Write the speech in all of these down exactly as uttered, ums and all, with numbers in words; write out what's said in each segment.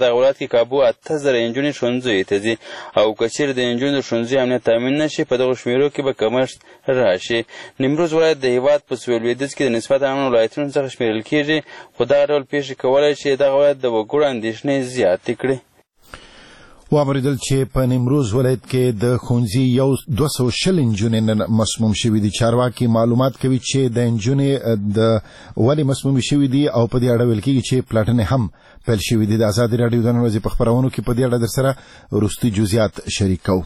په دغه ولایت کې کابو اته زره نجونې ښوونځیو ته ځي او که چیرې د نجونو د ښوونځي امنیت تامین نه شي په دغو شمېرو کې به کمښت راشي. نیمروز ولایت د هېواد په سویل لویدیځ کې د نسبتا امن ولایتونو څخه شمېرل کېږي، خو دغه ډول پیښې کولی شي دغه ولایت د وګړو اندېښنې زیاتې کړي. واوریدل چې په نیمروز ولایت کې د ښوونځي یو دوه سوه شل نجونې نن مسموم شوي دي. چارواکي معلومات کوي چې د نجونې د ولې مسمومې شوي دي او په دې اړه ویل کېږي چې پلاټنې هم پیل شوي دي. د ازادي راډیو د نن ورځې په خپرونو کې په دې اړه درسره وروستي جزئیات شریک کوو.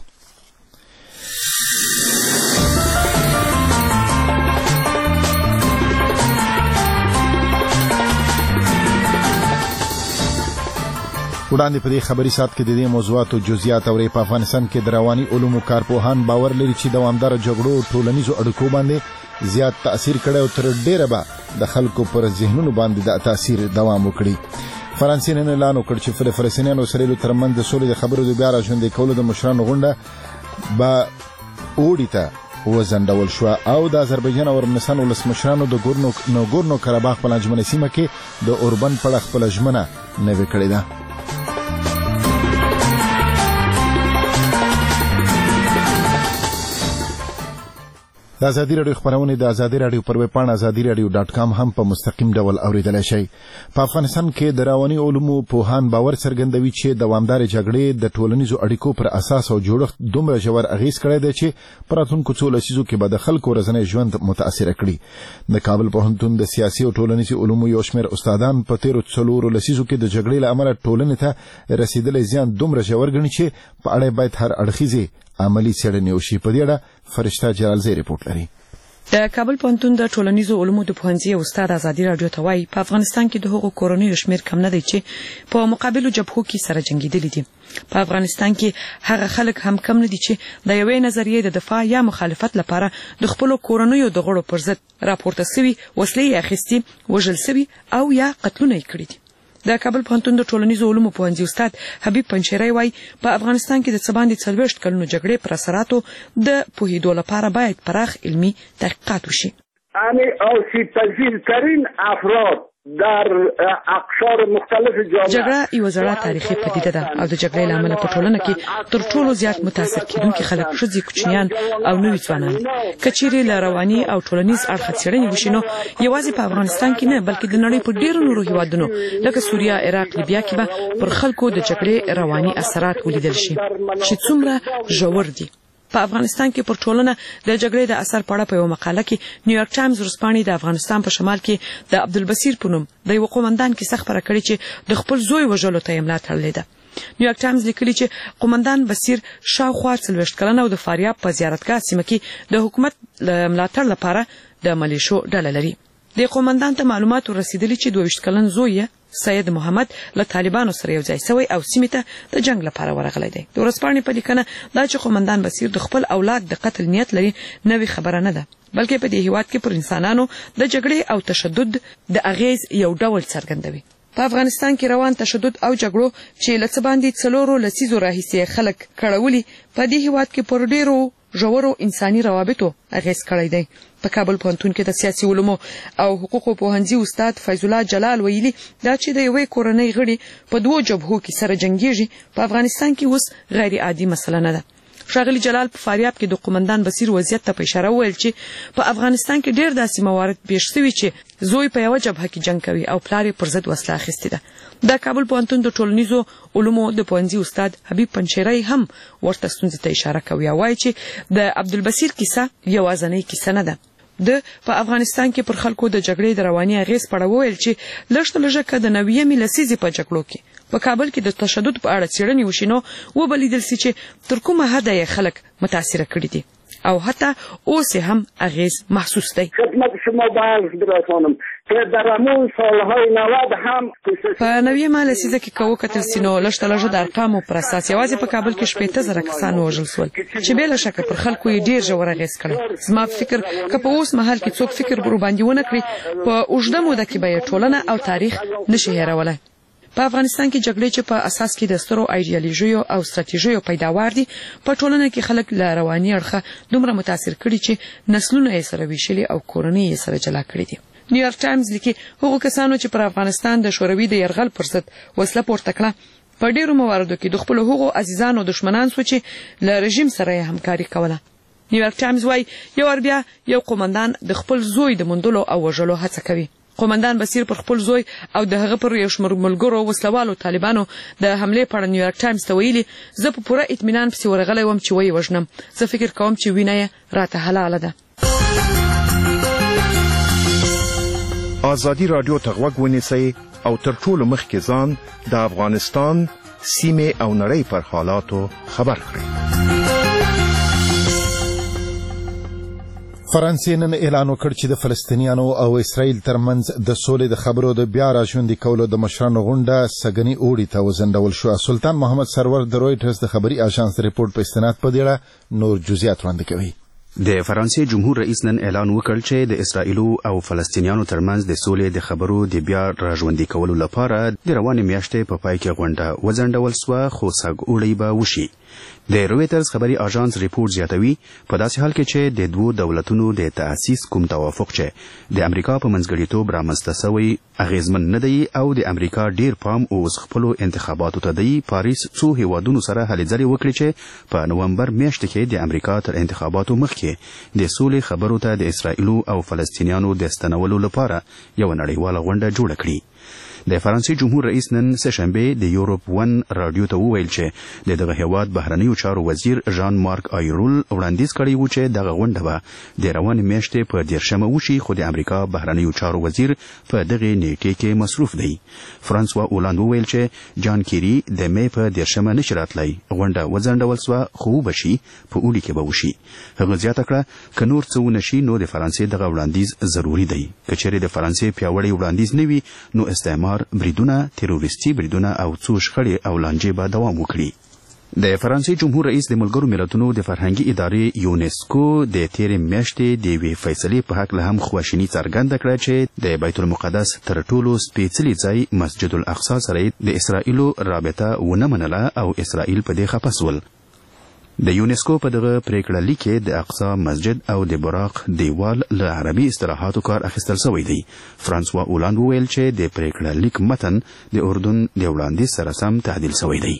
وړاندې په دې خبري سات کې د دې موضوعاتو جزئیات اوري. په افغانستان کې د رواني علومو کارپوهان باور لري چې دوامداره جګړو ټولنیزو اړیکو باندې زیات تاثیر کړی او تر ډیره به د خلکو پر ذهنونو باندې د تاثیر دوام وکړي. فرانسې نن اعلان وکړ چې د فلسطینیانو او اسرائیلو ترمنځ د سولې د خبرو د بیا راژوندي کولو د مشرانو غونډه به اوړي ته وځنډول شوه او د آذربایجان او ارمنستان ولسمشرانو د ناګورنو کراباخ په لانجمنه سیمه کې د اوربن پړه خپله ژمنه نوې کړې ده. د ازادي راډیو خبرونه د ازادي راډیو پر ویب پاڼه ازادي راډیو ډاټ کام هم په مستقیم ډول اوریدلای شئ. په افغانستان کې د رواني علومو پوهان باور څرګندوي چې دوامدارې جګړې د ټولنیزو اړیکو پر اساس او جوړښت دومره ژور اغیز کړی دی چې په راتلونکو څو لسیزو کې به د خلکو ورځنی ژوند متاثره کړي. د کابل پوهنتون د سیاسي او ټولنیزو علومو یو شمېر استادان په تیرو څلورو لسیزو کې د جګړې له امله ټولنې ته رسیدلی زیان دومره ژور ګڼي چې په اړه باید هر اړخیزې عملي څېړنې وشي. په دې اړه فرشته جلالزی رپورټ لري. د کابل پوهنتون د ټولنیزو علومو د پوهنځي استاد ازادي راډیو ته وایي په افغانستان کې د هغو کورنیو شمېر کم نه دی چې په مقابلو جبهو کې سره جنګېدلي دي. په افغانستان کې هغه خلک هم کم نه دي چې د یوې نظریې د دفاع یا مخالفت لپاره د خپلو کورنیو د غړو پر ضد راپورته سوي، وسلې یې اخیستي، وژل سوي او یا قتلونه یې کړي دي. د کابل پوهنتون د ټولنیزو علومو پوهنځي استاد حبیب پنشیری وایي په افغانستان کې د څه باندې څلوېښت کلونو جګړې پر اثراتو د پوهېدو لپاره باید پراخ علمي تحقیقات وشي. یعنی آسیب پذیرترین افراد در اقشار مختلف جامعه جګړه یو زړه تاریخي پدیده ده او د جګړې له امله په ټولنه کې تر ټولو زیات متاثر کیدونکي خلک ښځې، کوچنیان او نوي ځوانان. که چیرې له رواني او ټولنیز اړخه څېړنې وشي نو یوازې په افغانستان کې نه بلکې د نړۍ په ډېرو نورو هیوادونو لکه سوریه، عراق، لیبیا کې به پر خلکو د جګړې رواني اثرات ولیدل شي چې څومره ژور دي. په افغانستان کې پر ټولنه د جګړې د اثر په اړه په یو مقاله کې نیویارک ټایمز ورځپاڼې د افغانستان په شمال کې د عبدالبصیر په نوم د یو قومندان کیسه خپره کړې چې د خپل زوی وژلو ته یې ملا تړلې ده. نیویارک ټایمز لیکلي چې قومندان بصیر شاوخوا څلوېښت کلن او د فاریاب په زیارتګاه سیمه کې د حکومت ملاتړ لپاره د ملیشو ډله لري. د قومندان ته معلومات ورسېدلي چې دوه ویشت کلن زوی سید محمد له طالبانو سره یو ځای شوی او سیمې ته د جنگ لپاره ورغلی دی. د ورځپاڼې په لیکنه دا چې قومندان بصیر د خپل اولاد د قتل نیت لري نوې خبره نه ده، بلکې په دې هیواد کې پر انسانانو د جګړې او تشدد د اغیز یو ډول څرګندوي. په افغانستان کې روان تشدد او جګړو چې له څه باندې څلورو لسیزو راهیسې خلک کړولي په دې هیواد کې پر ډیرو ژورو انساني روابطو اغیز کړی دی. په کابل پوهنتون کې د سیاسي علومو او حقوقو پوهنځي استاد فیض الله جلال ویلي دا چې د یوې کورنۍ غړي په دوو جبهو کې سره جنګیږي په افغانستان کې اوس غیر عادي مسله نه ده. ښاغلي جلال په فاریاب کې د قومندان بصیر وضعیت ته په اشاره وویل چې په افغانستان کې ډېر داسې موارد پیښ شوي چې زوی په یوه جبهه کې جنګ کوي او پلار یې پر ضد وسله اخیستې ده. د کابل پوهنتون د ټولنیزو علومو د پوهنځي استاد حبیب پنشیری هم ورته ستونزې ته اشاره کوي او وایي چې د عبدالبصیر کیسه یوازینۍ کیسه نه ده. د په افغانستان کې پر خلکو د جګړې د رواني اغیز په اړه وویل چې لږ تر لږه که د نویمې لسیزې په جګړو کې په کابل کې د تشدد په اړه څېړنې وشي نو وبلیدل سي چې تر کومه حده یې خلک متاثره کړي دي او حتی اوس هم اغیز محسوس دی. خدمت شما باید برسانم که در همون سالهای نود هم په نویمه لسیزه کې که وکتل سي نو لږ تر لږه د ارقامو پر اساس یوازې په کابل کې شپېته زره کسان ووژل شول چې بې له شکه پر خلکو یې ډېر ژور اغیز کړی. زما په فکر که په اوس مهال کې څوک فکر ورباندې ونه کړي په اوږده موده کې به یې ټولنه او تاریخ نشي هېرولی. په افغانستان کې جګړې چې په اساس کې د سترو ایډیالوژیو او ستراتیژیو پیداوار دي په ټولنه کې خلک له رواني اړخه دومره متاثر کړي چې نسلونه یې سره ویشلي او کورنۍ یې سره جلا کړي دي. نیویارک ټایمز لیکي هغو کسانو چې پر افغانستان د شوروي د یرغل پر ضد وسله پورته کړه په ډیرو مواردو کې د خپل هغو عزیزانو دشمنان سو چې له رژیم سره همکاري کوله. نیویارک ټایمز وایي یو ور بیا یو قومندان د خپل زوی د موندلو او وژلو هڅه کوي. قومندان بصیر پر خپل زوی او د هغه پر یو شمېر ملګرو وسلوالو طالبانو د حملې په اړه نیویارک ټایمز ته ویلي زه په پوره اطمینان پسې ورغلی وم چې ویې وژنم. زه فکر کوم چې وینه یې راته حلاله ده. آزادي رادیو ته غوږ ونیسئ او تر ټولو مخکې ځان د افغانستان سیمې او نړۍ پر حالاتو خبر کړئ. فرانسې نن اعلان وکړ چې د فلسطینیانو او اسرائیل ترمنځ د سولې د خبرو د بیا راژوندي کولو د مشرانو غونډه سږني اوړي ته وځنډول شوه. سلطان محمد سرور د رویټرز د خبري اژانس د ریپورټ په استناد په دې اړه نور جزئیات وړاندې کوي. د فرانسې جمهور رئیس نن اعلان وکړ چې د اسرائیلو او فلسطینیانو ترمنځ د سولې د خبرو د بیا راژوندي کولو لپاره د روانې میاشتې په پای کې غونډه وځنډول سوه، خو سږ اوړی به وشي. د رویټرز خبري اژانس ریپورت زیاتوي په داسې حال کې چې د دوو دولتونو د تأسیس کوم توافق چې د امریکا په منځګړیتوب رامنځته سوی اغیزمن نه دی او د امریکا ډیر پام اوس خپلو انتخاباتو ته دی. پاریس څو هیوادونو سره هلې ځلې وکړي چې په نومبر میاشت کې د امریکا تر انتخاباتو مخکې د سولې خبرو ته د اسرائیلو او فلسطینیانو د ستنولو لپاره یو نړیواله غونډه جوړه کړي. د فرانسې جمهور رئیس نن سهشنبه د یورپ ون رادیو ته وویل چې د دغه هیواد بهرنیو چارو وزیر ژان مارک آیرول وړاندیز کړی و چې دغه غونډه به د روانې میاشتې په دیرشمه وشي، خو د امریکا بهرنیو چارو وزیر په دغه نیټې کې مصروف دی. فرانسوا اولاند وویل چې جان کیری د می په دیرشمه نشي راتلی، غونډه وځنډول سوه خو وبشي په اوړي کې به وشي. هغه زیاته کړه که نور څه ونشي نو د فرانسې دغه وړاندیز ضروري دی. که چیرې د فرانسې پیاوړی وړاندیز نه وي نو استعمار بریدونه، تروریستي بریدونه او څو شخړې او لانجې به دوام وکړي. د فرانسې جمهور رئیس د ملګرو ملتونو د فرهنګي ادارې یونسکو د تیرې میاشتې د یوې فیصلې په هکله هم خواشیني څرګنده کړه چې د بیت المقدس تر ټولو سپېڅلي ځای مسجد الاقصی سره د اسرائیلو رابطه ونه منله او اسرائیل په دې خفه سول. د یونسکو په دغه پریکړه لیک کې د اقصی مسجد او د براق دیوال له عربي اصطلاحاتو کار اخیستل شوی دی. فرانسوا اولاند وویل چې د پریکړه لیک متن د اردن د وړاندیز سره سم تعدیل شوی دی.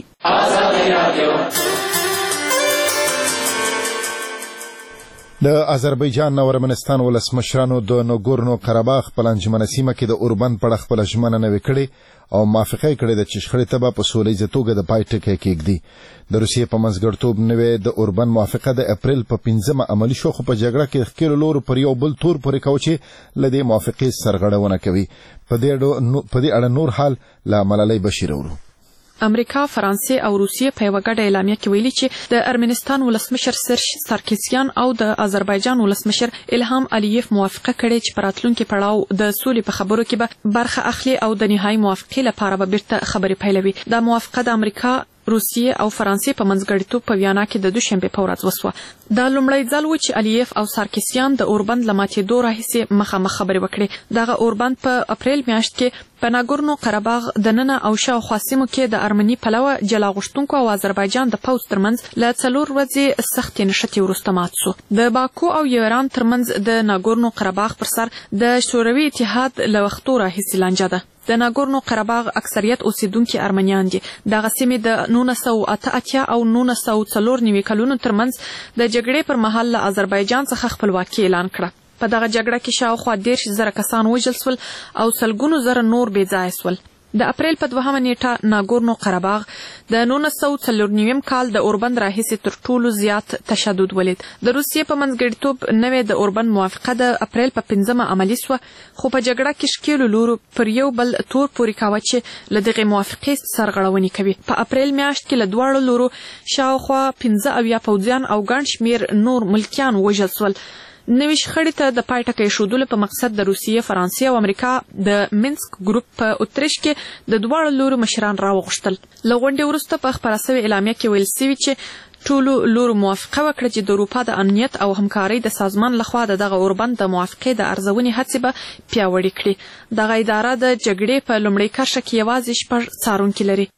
د آذربایجان نو ارمنستان ولسمشرانو د نګورنو قرهباغ په لانجمنه سیمه کې د اوربند په خپل ژمنه نوي کړي او موافقه کړې ده چې شخړې ته په سولې توګه د پای ټکی کېږدي. د روسیې په منځګړیتوب نوې د اوربند موافقه د اپریل په پنځمه عملي شو، خو په جګړه کې ښکېلو لورو پر یو بل تور پورې کوي چې له دې موافقې سرغړونه کوي. په دې اړه نور حال له ملالۍ بشیر اورو. امریکا، فرانسې او روسیې په یوه ګډه اعلامیه کې ویلي چې د ارمنستان ولسمشر سرش سارکسیان او د آذربایجان ولسمشر الهام الیف موافقه کړې چې په راتلونکي پړاو د سولې په خبرو کې به برخه اخلي او د نهایي موافقې لپاره به بیرته خبرې پیلوي. دا موافقه د امریکا، روسیې او فرانسې په منځګړیتوب په ویانا کې د دوشنبې په ورځ وسوه. دا لومړی ځل و چې الیف او سارکسیان د اوربند له ماتېدو راهیسې مخامخ خبرې وکړې. دغه اوربند په اپریل میاشت کې په ناګورنو قرهباغ دننه او شاوخوا سیمو کې د ارمني پلوه جلا غوښتونکو او آذربایجان د پوځ ترمنځ له څلور ورځې سختې نښتې وروسته مات سو. د باکو او ایران ترمنځ د ناګورنو قرهباغ پر سر د شوروي اتحاد له وختو راهیسې لانجه ده. د ناګورنو قرهباغ اکثریت اوسیدونکي ارمنیان دي. دغه سیمې د نولس سوه اته اتیا او نولس سوه څلور نوي کلونو ترمنځ د جګړې پر مهال له آذربایجان څخه خپلواکي اعلان کړه. په دغه جګړه کې شاوخوا دېرش زره کسان وژل سول او سلګونو زره نور بې ځایه سول. د اپریل په دوهمه نیټه ناګورنو قرهباغ د نولس سوه څلور نویم کال د اوربند راهیسې تر ټولو زیات تشدد ولید. د روسیې په منځګړیتوب نوې د اوربند موافقه د اپریل په پنځمه عملي سوه، خو په جګړه کې ښکېلو لورو پر یو بل تور پورې کاوه چې له دغې موافقې سرغړونې کوي. په اپریل میاشت کې له دواړو لورو شاوخوا پنځه اویا پوځیان او ګڼ شمېر نور ملکیان وژل سول. نوي شخړې ته د پای ټکی ایښودلو په مقصد د روسیې، فرانسې او امریکا د مینسک ګروپ په اتریش کې د دواړو لورو مشران راوغوښتل. له غونډې وروسته په خپره سوې اعلامیه کې ویل سوي چې ټولو لورو موافقه وکړه چې د اروپا د امنیت او همکارۍ د سازمان لخوا د دغه اوربند د موافقې د ارزونې هڅې به پیاوړې کړي. دغه اداره د جګړې په لومړۍ کرښه کې یوازې شپږ څارونکي لري.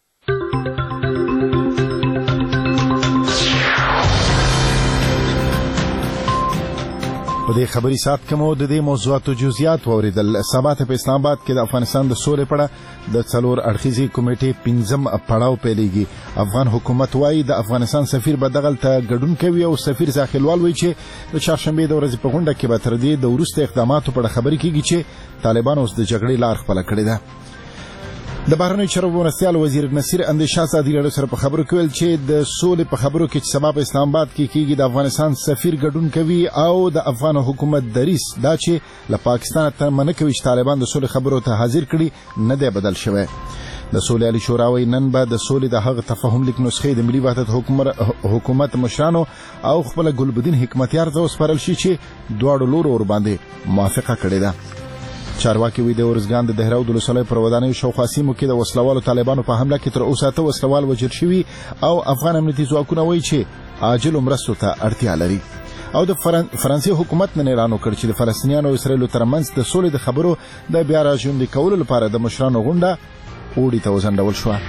په دې خبري سات کې مو د دې موضوعاتو جزئیات واوریدل. سبا ته په اسلام آباد کې د افغانستان د سولې په اړه د څلور اړخیزې کمیټې پنځم پړاو پیلېږي. افغان حکومت وايي د افغانستان سفیر به دغلته ګډون کوي او سفیر زاخیلوال وایي چې د چهارشنبې د ورځې په غونډه کې به تر دې د وروسته اقداماتو په اړه خبرې کیږي چې طالبان اوس د جګړې لار خپله کړې ده. د بهرنیو چارو مرستیال وزیر نصیر اندیشه ازادي راډیو سره په خبرو کې ویل چې د سولې په خبرو کې چې سبا په اسلام آباد کې کیږي د افغانستان سفیر ګډون کوي او د افغان حکومت دریځ دا چې له پاکستان ته منع کوي چې طالبان د سولې خبرو ته حاضر کړي نه دی بدل شوی. د سولې عالی شورا وایي نن به د سولې د هغه تفاهم لیک نسخې د ملي وحدت حکومت مشرانو او خپل ګلبدین حکمتیار ته وسپارل شي چې دواړو لورو ور باندې موافقه کړې ده. چارواکي وی د ورزګان د دهراو د ولسوالۍ پر ودانیو شاوخوا سیمو کې د وسلوالو طالبانو په حمله کې تر اوسه اته وسلوال وژل شوي او افغان امنیتي ځواکونه وایي چې عاجلو مرستو ته اړتیا لري. او د فرانسې حکومت نن اعلان وکړ چې د فلسطینیانو او اسرایلو ترمنځ د سولې د خبرو د بیا راژوندي کولو لپاره د مشرانو غونډه اوړي ته وځنډول شوه.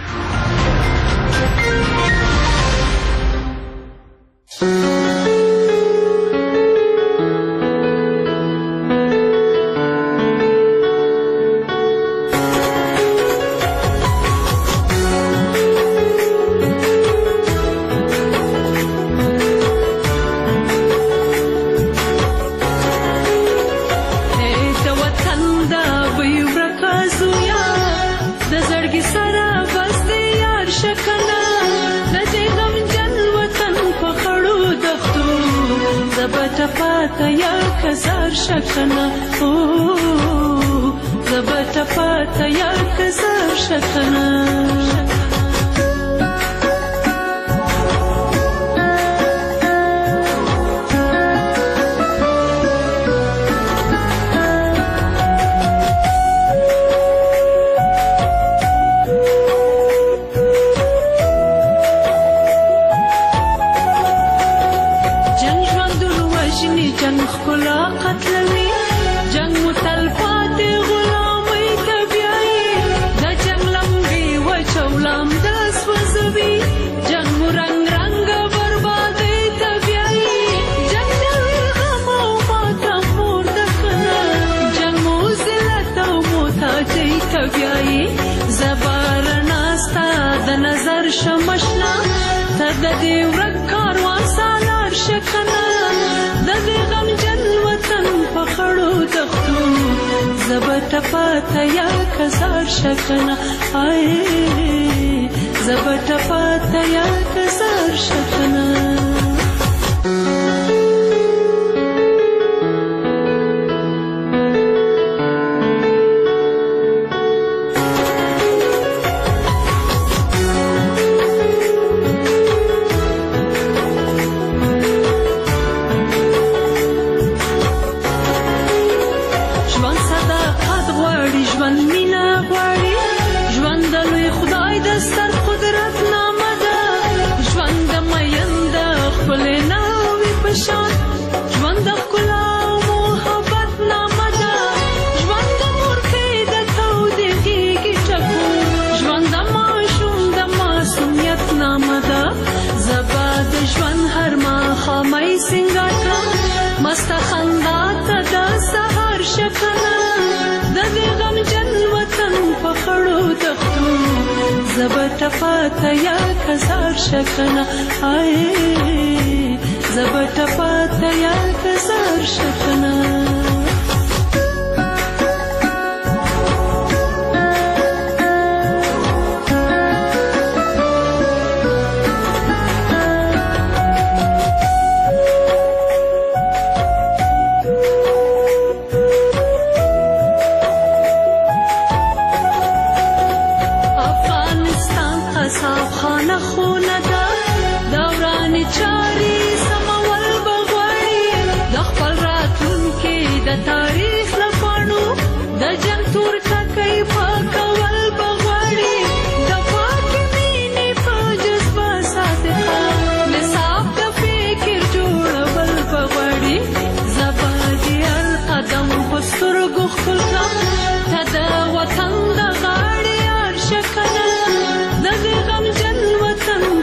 وطن د غاړې ارشکنه د غم جن وطن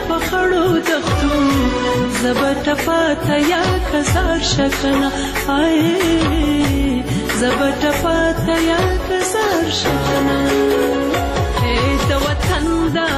ټپاته یا کزار شکنه آی زب ټپاته یا کزار شکنه